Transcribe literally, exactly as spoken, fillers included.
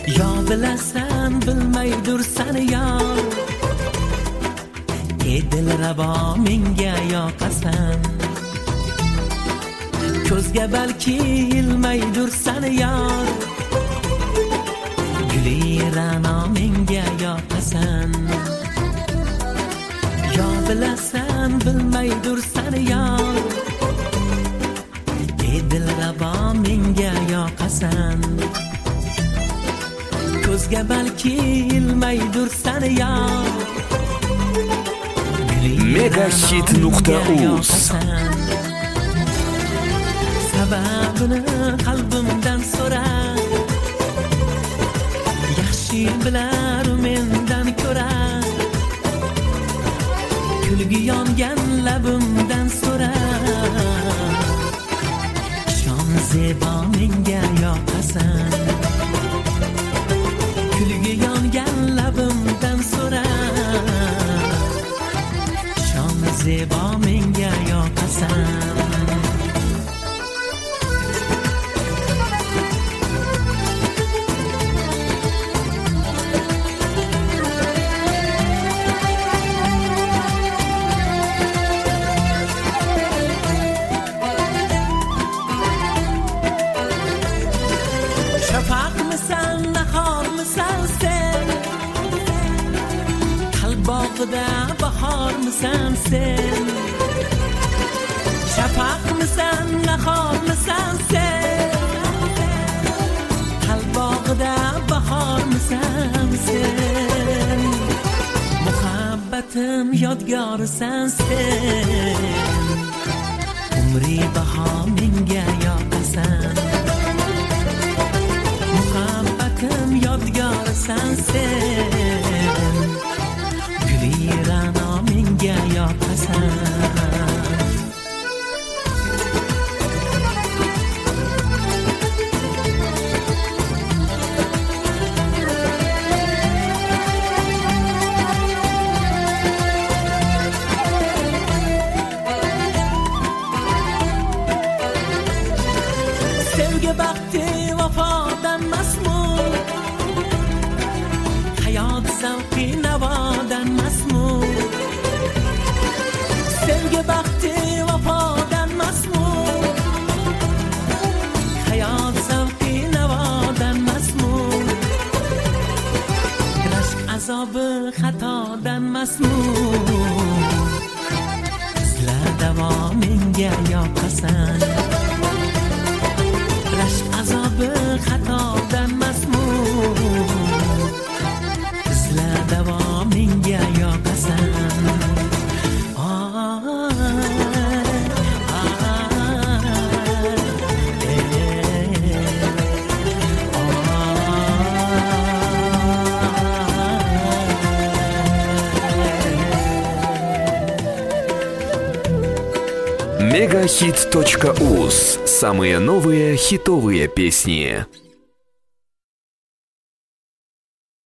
yo bilasan bilmaydursan yar ey dilrabo menga yoqasan ko'zga balki ilmaydursan yar guli ra'no menga yoqasan yo bilasan bilmaydursan yar ey dilrabo menga yoqasan ko'zga balki ilmaydursan yar megahit nuqta uz sababini qalbimdan so'ra yaxshi bilar mendan ko'ra kulgi yongan labimdan so'ra shon zebo menga yoqasan kulgi yongan labimdan so'ra shon zebo menga yoqasan shafaqmisan nahormisan sen qalbog'ida bahormisan sen shafaqmisan nahormisan sen qalbog'ida bahormisan sen muhabbatim yodgorisan sen umri baho menga yoqasan muhabbatim yodgorisan sen guli ra'no menga yoqasan sevgi baxti vafodan masmur hayot zavqi navodan masmur sevgi baxti vafodan masmur hayot zavqi navodan masmur rashk azobi xatodan masmur sizlar davo menga yoqasan rashk azobi xatodan masmur izla davo menga yoqasan megahit точка uz. Самые новые хитовые песни.